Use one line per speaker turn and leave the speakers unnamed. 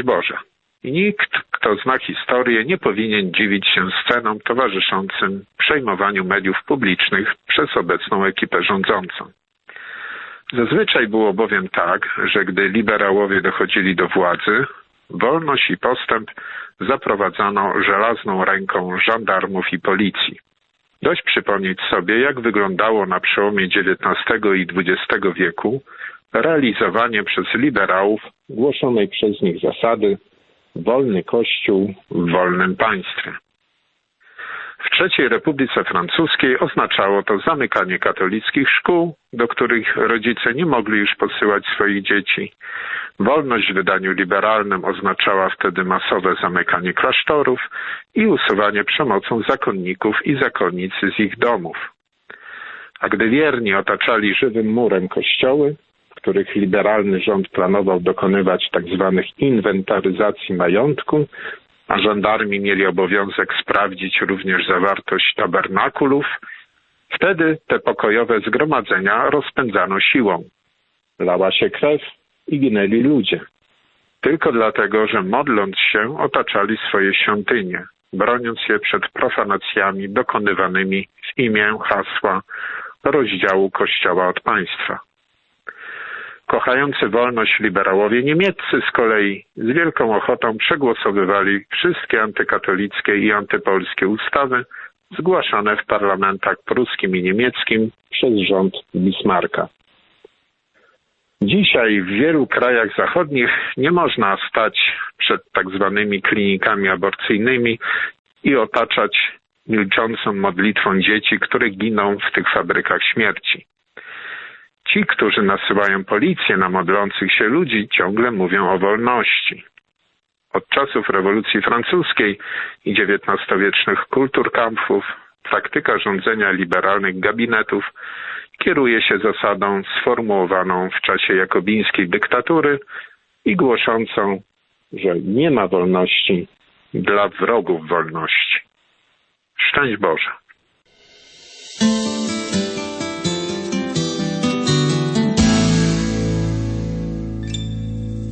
Boże. I nikt, kto zna historię, nie powinien dziwić się scenom towarzyszącym przejmowaniu mediów publicznych przez obecną ekipę rządzącą. Zazwyczaj było bowiem tak, że gdy liberałowie dochodzili do władzy, wolność i postęp zaprowadzano żelazną ręką żandarmów i policji. Dość przypomnieć sobie, jak wyglądało na przełomie XIX i XX wieku realizowanie przez liberałów głoszonej przez nich zasady wolny Kościół w wolnym państwie. W III Republice Francuskiej oznaczało to zamykanie katolickich szkół, do których rodzice nie mogli już posyłać swoich dzieci. Wolność w wydaniu liberalnym oznaczała wtedy masowe zamykanie klasztorów i usuwanie przemocą zakonników i zakonnicy z ich domów. A gdy wierni otaczali żywym murem kościoły, w których liberalny rząd planował dokonywać tzw. inwentaryzacji majątku, a żandarmi mieli obowiązek sprawdzić również zawartość tabernakulów, wtedy te pokojowe zgromadzenia rozpędzano siłą. Lała się krew i ginęli ludzie. Tylko dlatego, że modląc się otaczali swoje świątynie, broniąc je przed profanacjami dokonywanymi w imię hasła rozdziału Kościoła od państwa. Kochający wolność liberałowie niemieccy z kolei z wielką ochotą przegłosowywali wszystkie antykatolickie i antypolskie ustawy zgłaszane w parlamentach pruskim i niemieckim przez rząd Bismarcka. Dzisiaj w wielu krajach zachodnich nie można stać przed tak zwanymi klinikami aborcyjnymi i otaczać milczącą modlitwą dzieci, które giną w tych fabrykach śmierci. Ci, którzy nasyłają policję na modlących się ludzi, ciągle mówią o wolności. Od czasów rewolucji francuskiej i XIX-wiecznych kulturkampfów praktyka rządzenia liberalnych gabinetów kieruje się zasadą sformułowaną w czasie jakobińskiej dyktatury i głoszącą, że nie ma wolności dla wrogów wolności. Szczęść Boże.